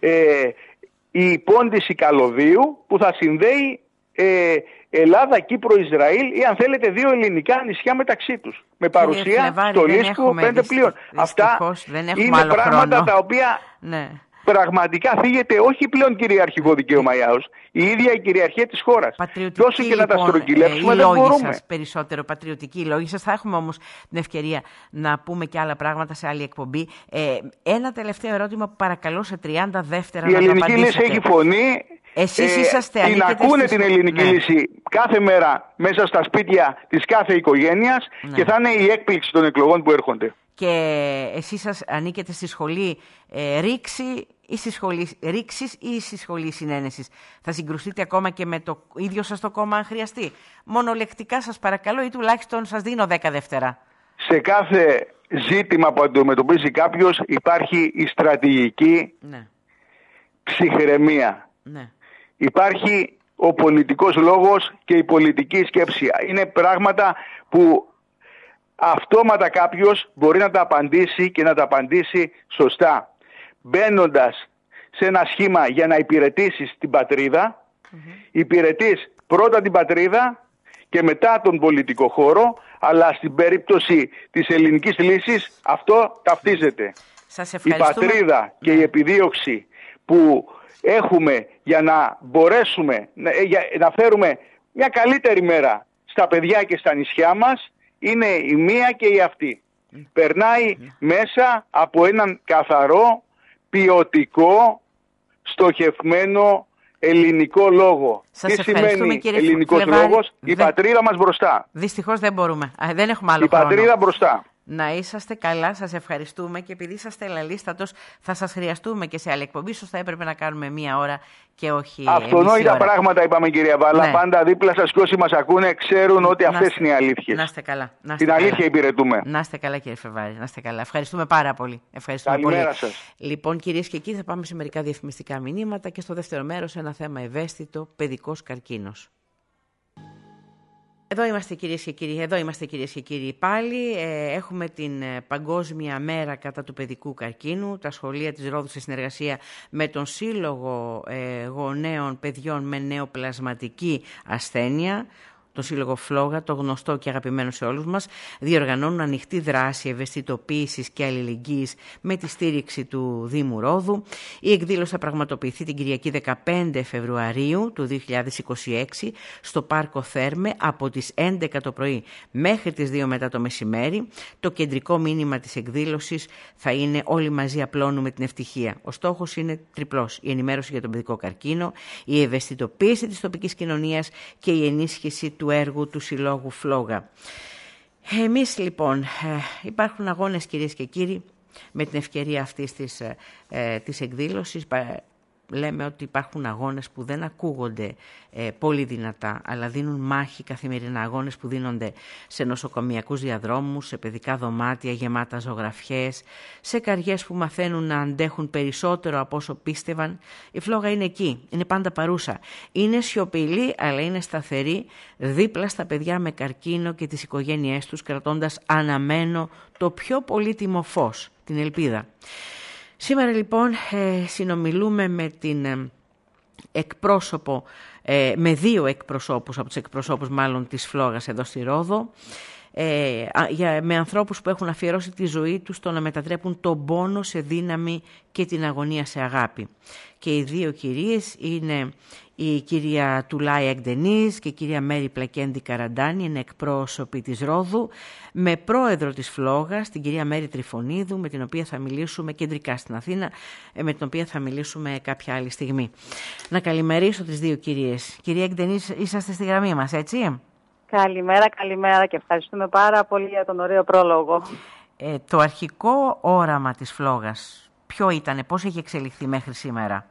η πόντιση καλωδίου που θα συνδέει Ελλάδα, Κύπρο, Ισραήλ ή αν θέλετε 2 ελληνικά νησιά μεταξύ τους. Με παρουσία στο Λίσκο 5 πλοίων. Αυτά είναι πράγματα τα οποία πραγματικά θίγεται όχι πλέον κυριαρχικό δικαίωμα Ιάος, η ίδια η κυριαρχία της χώρας. Και όσο και να τα στρογγυλεύσουμε δεν μπορούμε. Σας, περισσότερο πατριωτική η λόγη σας. Θα έχουμε όμως την ευκαιρία να πούμε και άλλα πράγματα σε άλλη εκπομπή. Ένα τελευταίο ερώτημα που παρακαλώ σε 30 δεύτερα η να το ελληνική απαντήσετε. λύση έχει φωνή. Εσείς είσαστε την ακούνε την ελληνική λύση κάθε μέρα μέσα στα σπίτια της κάθε οικογένειας και θα είναι η έκπληξη των εκλογών που έρχονται. Και εσείς σας ανήκετε στη σχολή ρήξη ή στη σχολή ρήξης ή στη σχολή συνένεσης? Θα συγκρουστείτε ακόμα και με το ίδιο σας το κόμμα αν χρειαστεί? Μονολεκτικά σας παρακαλώ, ή τουλάχιστον σας δίνω 10 δεύτερα. Σε κάθε ζήτημα που αντιμετωπίζει κάποιος υπάρχει η στρατηγική ψυχραιμία. Υπάρχει ο πολιτικός λόγος και η πολιτική σκέψη. Είναι πράγματα που αυτόματα κάποιος μπορεί να τα απαντήσει και να τα απαντήσει σωστά. Μπαίνοντας σε ένα σχήμα για να υπηρετήσεις την πατρίδα, υπηρετείς πρώτα την πατρίδα και μετά τον πολιτικό χώρο, αλλά στην περίπτωση της ελληνικής λύσης αυτό ταυτίζεται. Σας η πατρίδα και η επιδίωξη που έχουμε για να μπορέσουμε να φέρουμε μια καλύτερη μέρα στα παιδιά και στα νησιά μας είναι η μία και η αυτή. Περνάει μέσα από έναν καθαρό, ποιοτικό, στοχευμένο ελληνικό λόγο. Σας τι σημαίνει κύριε ελληνικός λόγος? Η πατρίδα μας μπροστά. Δυστυχώς δεν μπορούμε. Δεν έχουμε άλλο χρόνο. Η πατρίδα μπροστά. Να είσαστε καλά, σας ευχαριστούμε και επειδή είσαστε λαλίστατος θα σας χρειαστούμε και σε άλλη εκπομπή. Ίσως θα έπρεπε να κάνουμε 1 ώρα και όχι αυτονόητα πράγματα είπαμε κυρία Βάλα. Πάντα δίπλα σας και όσοι μας ακούνε ξέρουν ότι αυτές είναι οι αλήθειες. Να είστε καλά. Την αλήθεια υπηρετούμε. Να είστε καλά κύριε Φεβάρη, να είστε καλά. Ευχαριστούμε πάρα πολύ. Καλημέρα σας. Λοιπόν κυρίες και κύριοι, θα πάμε σε μερικά διαφημιστικά μηνύματα και στο δεύτερο μέρος ένα θέμα ευαίσθητο, παιδικός καρκίνος. Εδώ είμαστε κυρίες και κύριοι πάλι. Έχουμε την Παγκόσμια Μέρα κατά του παιδικού καρκίνου. Τα σχολεία της Ρόδου σε συνεργασία με τον Σύλλογο Γονέων Παιδιών με Νεοπλασματική Ασθένεια, το Σύλλογο Φλόγα, το γνωστό και αγαπημένο σε όλους μας, διοργανώνουν ανοιχτή δράση ευαισθητοποίησης και αλληλεγγύης με τη στήριξη του Δήμου Ρόδου. Η εκδήλωση θα πραγματοποιηθεί την Κυριακή 15 Φεβρουαρίου του 2026 στο Πάρκο Θέρμε από τις 11 το πρωί μέχρι τις 2 μετά το μεσημέρι. Το κεντρικό μήνυμα της εκδήλωσης θα είναι «Όλοι μαζί απλώνουμε την ευτυχία». Ο στόχος είναι τριπλός: η ενημέρωση για τον παιδικό καρκίνο, η ευαισθητοποίηση της τοπικής κοινωνίας και η ενίσχυση του έργου του Συλλόγου Φλόγα. Εμείς λοιπόν, υπάρχουν αγώνες κυρίες και κύριοι, με την ευκαιρία αυτής της εκδήλωσης. Λέμε ότι υπάρχουν αγώνες που δεν ακούγονται πολύ δυνατά, αλλά δίνουν μάχη καθημερινά. Αγώνες που δίνονται σε νοσοκομιακούς διαδρόμους, σε παιδικά δωμάτια γεμάτα ζωγραφιές, σε καριές που μαθαίνουν να αντέχουν περισσότερο από όσο πίστευαν. Η Φλόγα είναι εκεί, είναι πάντα παρούσα. Είναι σιωπηλή, αλλά είναι σταθερή, δίπλα στα παιδιά με καρκίνο και τις οικογένειές τους, κρατώντας αναμένο το πιο πολύτιμο φως, την ελπίδα. Σήμερα λοιπόν συνομιλούμε με την με 2 εκπροσώπους από τους εκπροσώπους μάλλον της Φλόγας εδώ στη Ρόδο. με ανθρώπους που έχουν αφιερώσει τη ζωή τους στο να μετατρέπουν τον πόνο σε δύναμη και την αγωνία σε αγάπη. Και οι δύο κυρίες είναι η κυρία Τουλάη Εκντενής και η κυρία Μέρη Πλακέντη Καραντάνη, είναι εκπρόσωποι της Ρόδου, με πρόεδρο της Φλόγας, την κυρία Μέρη Τριφωνίδου, με την οποία θα μιλήσουμε κεντρικά στην Αθήνα, με την οποία θα μιλήσουμε κάποια άλλη στιγμή. Να καλημερίσω τις δύο κυρίες. Κυρία Εκντενής, είσαστε στη γραμμή μας, έτσι? Καλημέρα και ευχαριστούμε πάρα πολύ για τον ωραίο πρόλογο. Το αρχικό όραμα της Φλόγας ποιο ήτανε, πώς έχει εξελιχθεί μέχρι σήμερα?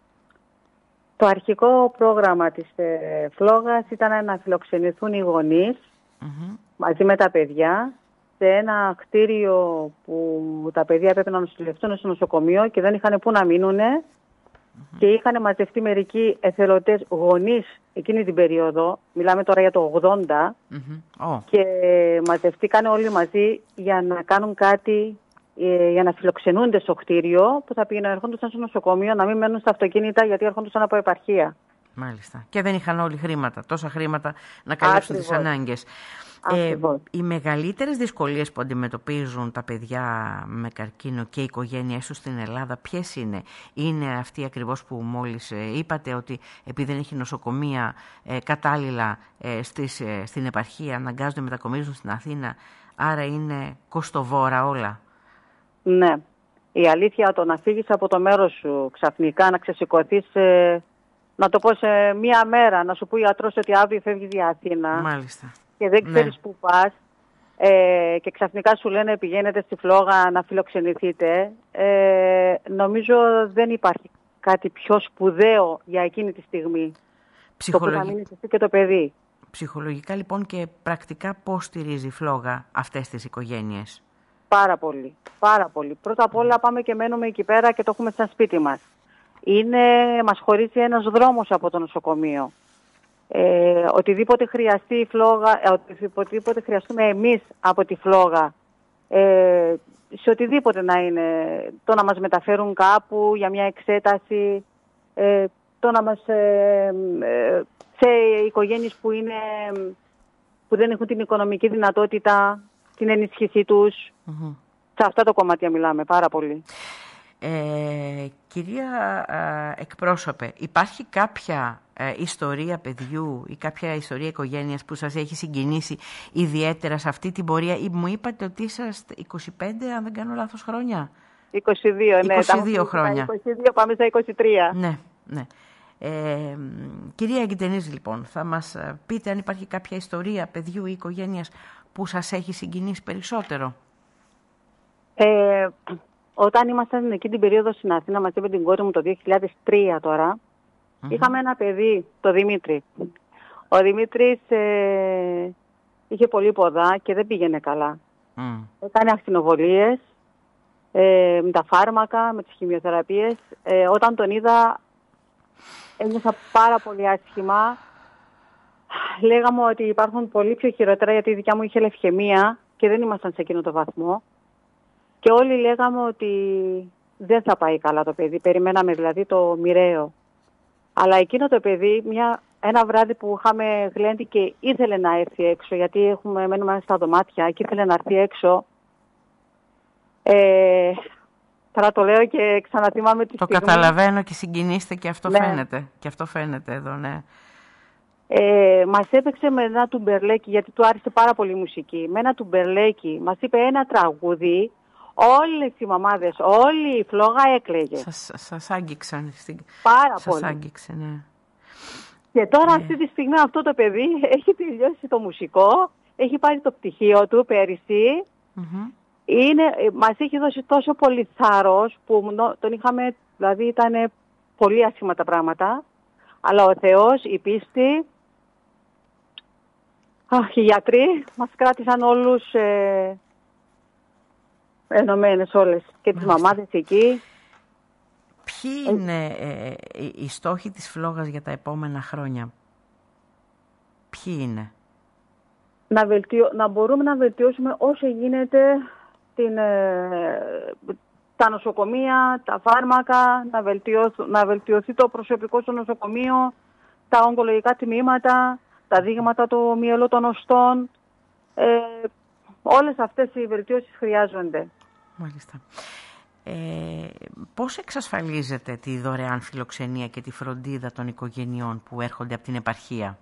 Το αρχικό πρόγραμμα της Φλόγας ήταν να φιλοξενηθούν οι γονείς μαζί με τα παιδιά σε ένα κτίριο που τα παιδιά έπρεπε να νοσηλευτούν στο νοσοκομείο και δεν είχαν πού να μείνουν και είχαν μαζευτεί μερικοί εθελοντές γονείς εκείνη την περίοδο, μιλάμε τώρα για το 80 και μαζευτήκαν όλοι μαζί για να κάνουν κάτι, για να φιλοξενούνται στο κτίριο που θα πήγαιναν, ερχόντουσαν στο νοσοκομείο, να μην μένουν στα αυτοκίνητα γιατί ερχόντουσαν από επαρχία. Μάλιστα. Και δεν είχαν όλοι χρήματα, τόσα χρήματα να καλύψουν τις ανάγκες. Οι μεγαλύτερες δυσκολίες που αντιμετωπίζουν τα παιδιά με καρκίνο και οι οικογένειές τους στην Ελλάδα ποιες είναι? Είναι αυτή ακριβώς που μόλις είπατε, ότι επειδή δεν έχει νοσοκομεία κατάλληλα στην επαρχία αναγκάζονται να μετακομίζουν στην Αθήνα, άρα είναι κοστοβόρα όλα? Ναι. Η αλήθεια, το να φύγεις από το μέρος σου ξαφνικά, να ξεσηκωθείς, να το πω σε μία μέρα, να σου πει ο ιατρός ότι αύριο φεύγεις για Αθήνα. Μάλιστα. Και δεν ξέρεις πού πας και ξαφνικά σου λένε πηγαίνετε στη Φλόγα να φιλοξενηθείτε. Νομίζω δεν υπάρχει κάτι πιο σπουδαίο για εκείνη τη στιγμή. Το που θα μείνεις εσύ και το παιδί. Ψυχολογικά λοιπόν και πρακτικά πώς στηρίζει η Φλόγα αυτές τις οικογένειες? Πάρα πολύ, πάρα πολύ. Πρώτα απ' όλα πάμε και μένουμε εκεί πέρα και το έχουμε σαν σπίτι μας. Μας χωρίζει ένας δρόμος από το νοσοκομείο. Οτιδήποτε χρειαστεί η Φλόγα, οτιδήποτε χρειαστούμε εμείς από τη Φλόγα, σε οτιδήποτε να είναι, το να μας μεταφέρουν κάπου για μια εξέταση, το να μας, σε οικογένειες που δεν έχουν την οικονομική δυνατότητα, την ενίσχυσή τους, σε αυτά τα κομμάτια μιλάμε πάρα πολύ. Κυρία εκπρόσωπε, υπάρχει κάποια ιστορία παιδιού ή κάποια ιστορία οικογένειας που σας έχει συγκινήσει ιδιαίτερα σε αυτή την πορεία? Ή μου είπατε ότι είσαστε 25, αν δεν κάνω λάθος, χρόνια? 22, ναι. 22 χρόνια. 22, πάμε στα 23. Ναι, ναι. Κυρία Εκντενής, λοιπόν, θα μας πείτε αν υπάρχει κάποια ιστορία παιδιού ή οικογένειας που σας έχει συγκινήσει περισσότερο? Όταν ήμασταν εκεί την περίοδο στην Αθήνα μαζί με την κόρη μου το 2003 τώρα, είχαμε ένα παιδί, το Δημήτρη. Ο Δημήτρης είχε πολύ ποδά και δεν πήγαινε καλά. Έκανε ακτινοβολίες με τα φάρμακα, με τις χημειοθεραπείες. Όταν τον είδα ένιωσα πάρα πολύ άσχημα. Λέγαμε ότι υπάρχουν πολύ πιο χειρότερα, γιατί η δικιά μου είχε λευκαιμία και δεν ήμασταν σε εκείνο το βαθμό. Και όλοι λέγαμε ότι δεν θα πάει καλά το παιδί. Περιμέναμε δηλαδή το μοιραίο. Αλλά εκείνο το παιδί, ένα βράδυ που είχαμε γλέντι και ήθελε να έρθει έξω, γιατί μένουμε στα δωμάτια και ήθελε να έρθει έξω. Τώρα το λέω και ξαναθυμάμαι τη στιγμή. Το καταλαβαίνω και συγκινήστε και αυτό φαίνεται. Και αυτό φαίνεται εδώ, ναι. Μας έπαιξε με ένα τουμπερλέκι, γιατί του άρεσε πάρα πολύ η μουσική. Με ένα τουμπερλέκι μας είπε ένα τραγούδι. Όλες οι μαμάδες, όλη η Φλόγα έκλαιγε. Σας άγγιξαν. Πάρα σας πολύ. Άγγιξε, ναι. Και τώρα αυτή τη στιγμή αυτό το παιδί έχει τελειώσει το μουσικό, έχει πάρει το πτυχίο του πέρυσι. Μας έχει δώσει τόσο πολύ θάρρος που τον είχαμε, δηλαδή ήταν πολύ άσχημα τα πράγματα. Αλλά ο Θεός, η πίστη, οι γιατροί μας κράτησαν όλους ενωμένες όλες και τις μαμάδες εκεί. Ποιοι είναι οι στόχοι της Φλόγας για τα επόμενα χρόνια? Ποιοι είναι? Να μπορούμε να βελτιώσουμε όσο γίνεται τα νοσοκομεία, τα φάρμακα, να βελτιωθεί το προσωπικό στο νοσοκομείο, τα ογκολογικά τμήματα, τα δείγματα του μυελού των οστών, Όλες αυτές οι βελτιώσεις χρειάζονται. Μάλιστα. Πώς εξασφαλίζετε τη δωρεάν φιλοξενία και τη φροντίδα των οικογενειών που έρχονται από την επαρχία?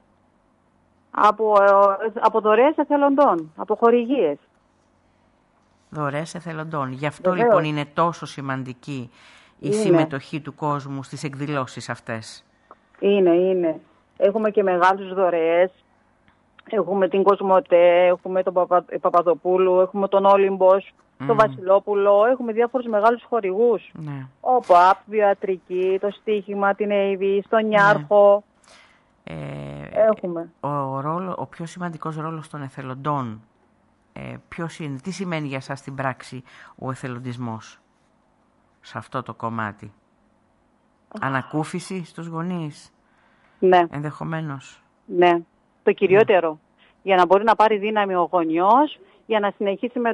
Από δωρεές εθελοντών, από χορηγίες. Δωρεές εθελοντών. Γι' αυτό λοιπόν είναι τόσο σημαντική η συμμετοχή του κόσμου στις εκδηλώσεις αυτές. Είναι. Έχουμε και μεγάλους δωρεές. Έχουμε την Κοσμοτέ, έχουμε τον Παπαδοπούλου, έχουμε τον Όλυμπος, τον Βασιλόπουλο. Έχουμε διάφορους μεγάλους χορηγούς. Ναι. Ο ΠΑΠ, Βιοατρική, το Στοίχημα, την ΕΙΒΗ, στον Νιάρχο. Έχουμε. Ο πιο σημαντικός ρόλος των εθελοντών, ποιος είναι, τι σημαίνει για σας στην πράξη ο εθελοντισμός σε αυτό το κομμάτι? Ανακούφιση στους γονείς? Ναι. Ενδεχομένως. Ναι. Το κυριότερο. Για να μπορεί να πάρει δύναμη ο γονιός, για να συνεχίσει με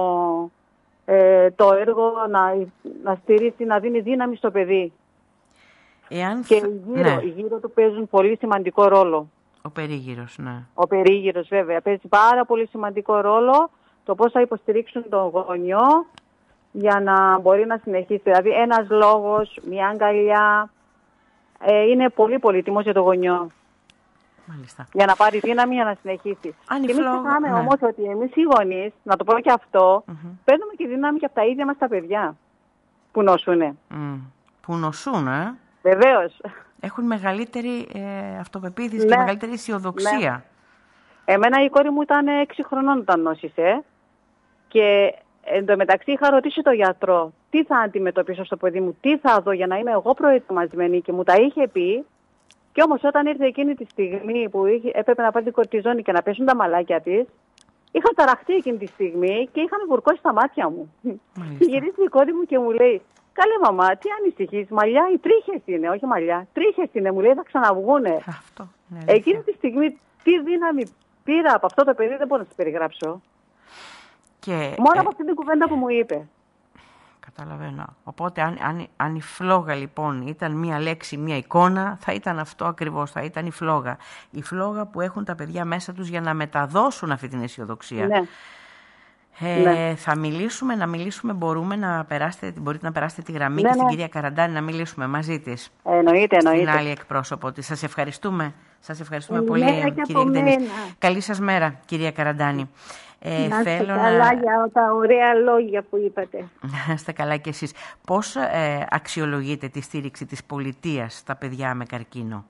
το έργο, να στηρίσει, να δίνει δύναμη στο παιδί. Και οι γύρω του παίζουν πολύ σημαντικό ρόλο. Ο περίγυρος, ναι. Ο περίγυρος βέβαια παίζει πάρα πολύ σημαντικό ρόλο το πώς θα υποστηρίξουν τον γονιό για να μπορεί να συνεχίσει. Δηλαδή ένας λόγος, μια αγκαλιά είναι πολύ πολύτιμος για τον γονιό. Μάλιστα. Για να πάρει δύναμη για να συνεχίσει. Και μην ξεχνάμε όμως ότι εμείς οι γονείς, να το πω και αυτό, παίρνουμε και δύναμη και από τα ίδια μας τα παιδιά που νοσούνε. Που νοσούν, Βεβαίως. Έχουν μεγαλύτερη αυτοπεποίθηση και μεγαλύτερη αισιοδοξία. Ναι. Εμένα η κόρη μου ήταν 6 χρονών όταν νόσησε και εντωμεταξύ είχα ρωτήσει τον γιατρό τι θα αντιμετωπίσω στο παιδί μου, τι θα δω για να είμαι εγώ προετοιμασμένη και μου τα είχε πει. Και όμως όταν ήρθε εκείνη τη στιγμή που έπρεπε να πάρει την κορτιζόνη και να πέσουν τα μαλάκια της, είχα ταραχτεί εκείνη τη στιγμή και είχαμε βουρκώσει τα μάτια μου. Γυρίζει η κόρη μου και μου λέει, καλέ μαμά, τι ανησυχείς, μαλλιά ή τρίχες είναι, όχι μαλλιά, τρίχες είναι, μου λέει, θα ξαναβγούνε. Αυτό, εκείνη τη στιγμή τι δύναμη πήρα από αυτό το παιδί δεν μπορώ να σας περιγράψω. Μόνο από αυτή την κουβέντα που μου είπε. Καταλαβαίνω. Οπότε αν η φλόγα λοιπόν ήταν μία λέξη, μία εικόνα, θα ήταν αυτό ακριβώς, θα ήταν η φλόγα. Η φλόγα που έχουν τα παιδιά μέσα τους για να μεταδώσουν αυτή την αισιοδοξία. Ναι. Θα να μιλήσουμε, μπορείτε να περάσετε τη γραμμή και στην κυρία Καραντάνη να μιλήσουμε μαζί της. Εννοείται. Την άλλη εκπρόσωπο της. Σας ευχαριστούμε πολύ, κυρία Εκτενής. Καλή σας μέρα, κυρία Καραντάνη. Να είστε καλά για τα ωραία λόγια που είπατε. Να είστε καλά κι εσείς. Πώς αξιολογείτε τη στήριξη της πολιτείας στα παιδιά με καρκίνο?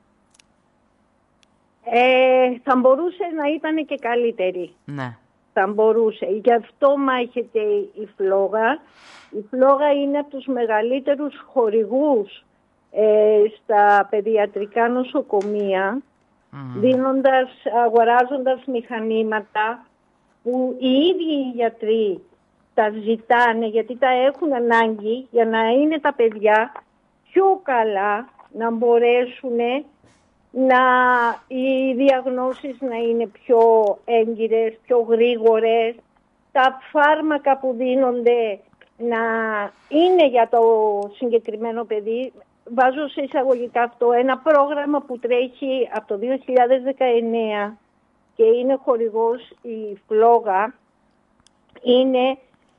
Θα μπορούσε να ήταν και καλύτερη. Ναι. Θα μπορούσε. Γι' αυτό μάχεται η Φλόγα. Η Φλόγα είναι από τους μεγαλύτερους χορηγούς στα παιδιατρικά νοσοκομεία, αγοράζοντας μηχανήματα που οι ίδιοι οι γιατροί τα ζητάνε γιατί τα έχουν ανάγκη για να είναι τα παιδιά πιο καλά, να μπορέσουν οι διαγνώσεις να είναι πιο έγκυρες, πιο γρήγορες, τα φάρμακα που δίνονται να είναι για το συγκεκριμένο παιδί. Βάζω σε εισαγωγικά αυτό ένα πρόγραμμα που τρέχει από το 2019 και είναι χορηγός η Φλόγα. Είναι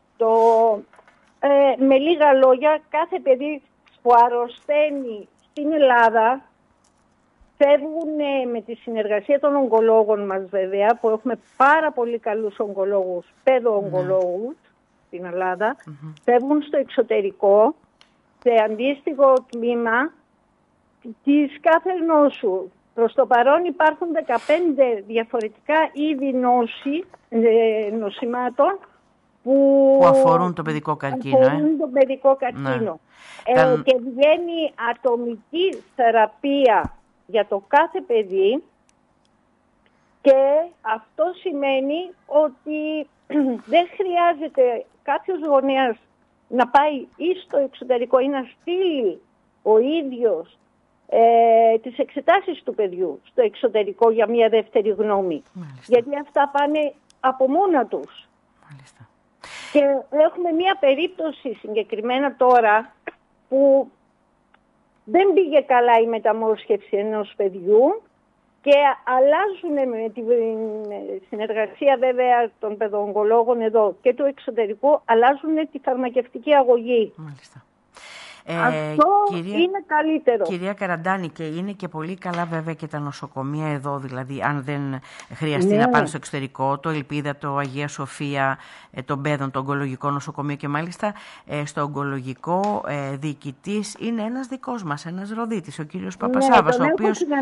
με λίγα λόγια, κάθε παιδί που αρρωσταίνει στην Ελλάδα φεύγουν με τη συνεργασία των ογκολόγων μας βέβαια, που έχουμε πάρα πολύ καλούς ογκολόγους, παιδοογκολόγους στην Ελλάδα, φεύγουν στο εξωτερικό, σε αντίστοιχο τμήμα της κάθε νόσου. Προς το παρόν υπάρχουν 15 διαφορετικά είδη νοσημάτων που αφορούν το παιδικό καρκίνο. Και βγαίνει ατομική θεραπεία για το κάθε παιδί και αυτό σημαίνει ότι δεν χρειάζεται κάποιος γονέας να πάει ή στο εξωτερικό ή να στείλει ο ίδιος τις εξετάσεις του παιδιού στο εξωτερικό για μια δεύτερη γνώμη. Μάλιστα. Γιατί αυτά πάνε από μόνα τους. Μάλιστα. Και έχουμε μια περίπτωση συγκεκριμένα τώρα που δεν πήγε καλά η μεταμόσχευση ενός παιδιού και αλλάζουν με τη συνεργασία βέβαια των παιδοογκολόγων εδώ και του εξωτερικού, αλλάζουν τη φαρμακευτική αγωγή. Μάλιστα. Αυτό είναι καλύτερο. Κυρία Καραντάνη, και είναι και πολύ καλά βέβαια και τα νοσοκομεία εδώ, δηλαδή αν δεν χρειαστεί να πάνε στο εξωτερικό, το Ελπίδα, το Αγία Σοφία, των Πέδων, το ογκολογικό νοσοκομείο, και μάλιστα στο ογκολογικό διοικητής είναι ένας δικός μας, ένας Ροδίτης, ο κύριος Παπασάβας, ο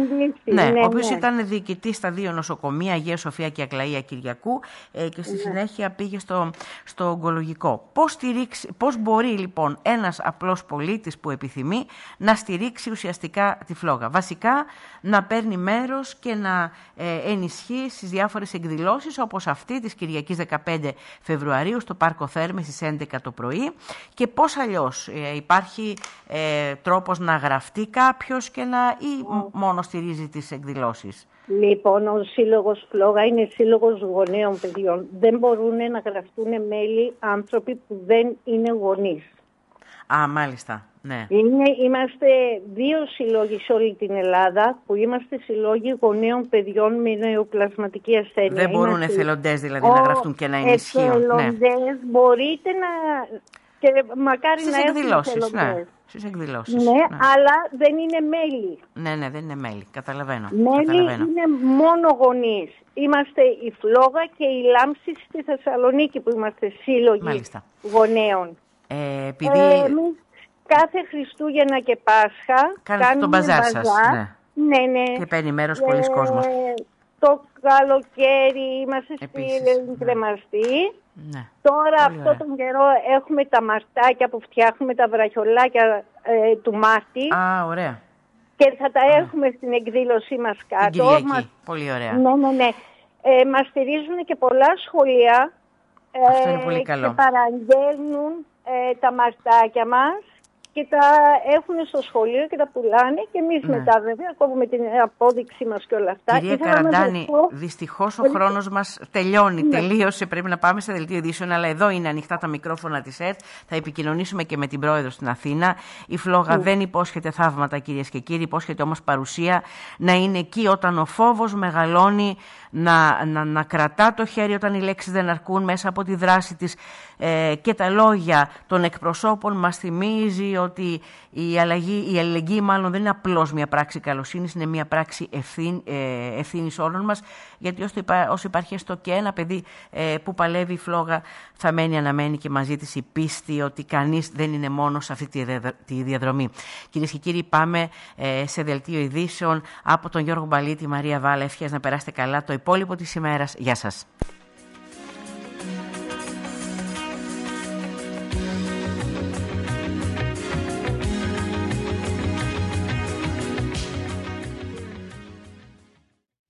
οποίος ήταν διοικητής στα 2 νοσοκομεία, Αγία Σοφία και Αγλαία Κυριακού, και στη συνέχεια πήγε στο ογκολογικό. Πώς μπορεί λοιπόν ένας απλός πολίτης που επιθυμεί να στηρίξει ουσιαστικά τη φλόγα? Βασικά να παίρνει μέρος και να ενισχύει στις διάφορες εκδηλώσεις, όπως αυτή της Κυριακής 15 Φεβρουαρίου στο Πάρκο Θέρμης στις 11 το πρωί. Και πώς αλλιώς υπάρχει τρόπος να γραφτεί κάποιος και ή μόνο στηρίζει τις εκδηλώσεις? Λοιπόν, ο Σύλλογος Φλόγα είναι σύλλογος γονέων παιδιών. Δεν μπορούν να γραφτούν μέλη άνθρωποι που δεν είναι γονείς. Α, μάλιστα, ναι. Είμαστε 2 συλλόγοι σε όλη την Ελλάδα που είμαστε συλλόγοι γονέων παιδιών με νεοπλασματική ασθένεια. Δεν μπορούν εθελοντές δηλαδή να γραφτούν και να ενισχύουν. Εθελοντές μπορείτε να... και μακάρι στις να εκδηλώσεις, έχουν εθελοντές. Στις εκδηλώσεις. Ναι, αλλά δεν είναι μέλη. Ναι, δεν είναι μέλη. Καταλαβαίνω. Είναι μόνο γονείς. Είμαστε η Φλόγα και η Λάμψη στη Θεσσαλονίκη που είμαστε σύλλογοι γονέων. Εμείς κάθε Χριστούγεννα και Πάσχα κάνουμε τον μπαζάρ σας. Ναι. Και παίρνει μέρος πολλοί κόσμος. Το καλοκαίρι είμαστε στη Κρεμαστή. Ναι. Τώρα αυτό τον καιρό έχουμε τα μαρτάκια που φτιάχνουμε, τα βραχιολάκια του Μάρτη. Α, ωραία. Και θα τα έχουμε στην εκδήλωσή μας κάτω. Την Κυριακή. Πολύ ωραία. Ναι. Μας στηρίζουν και πολλά σχολεία. Αυτό είναι πολύ καλό. Και παραγγέλνουν τα μαρτάκια μας και τα έχουν στο σχολείο και τα πουλάνε και εμείς μετά βέβαια κόβουμε την απόδειξή μας και όλα αυτά. Κυρία Καραντάνη, δυστυχώς ο χρόνος μας τελειώνει, τελείωσε, πρέπει να πάμε σε δελτίο ειδήσεων, αλλά εδώ είναι ανοιχτά τα μικρόφωνα της ΕΡΤ, θα επικοινωνήσουμε και με την πρόεδρο στην Αθήνα. Η Φλόγα δεν υπόσχεται θαύματα, κυρίες και κύριοι, υπόσχεται όμως παρουσία, να είναι εκεί όταν ο φόβος μεγαλώνει, να κρατά το χέρι όταν οι λέξεις δεν αρκούν, μέσα από τη δράση της και τα λόγια των εκπροσώπων μας θυμίζει ότι η αλληλεγγύη μάλλον δεν είναι απλώς μια πράξη καλοσύνης, είναι μια πράξη ευθύνης όλων μας, γιατί όσο υπάρχει έστω και ένα παιδί που παλεύει, η Φλόγα θα μένει αναμένει και μαζί της η πίστη ότι κανείς δεν είναι μόνος σε αυτή τη διαδρομή. Κυρίες και κύριοι, πάμε σε δελτίο ειδήσεων από τον Γιώργο Μπαλίτη, Μαρία Βάλα. Ευχές να περάσετε καλά το υπόλοιπο της ημέρας. Γεια σας.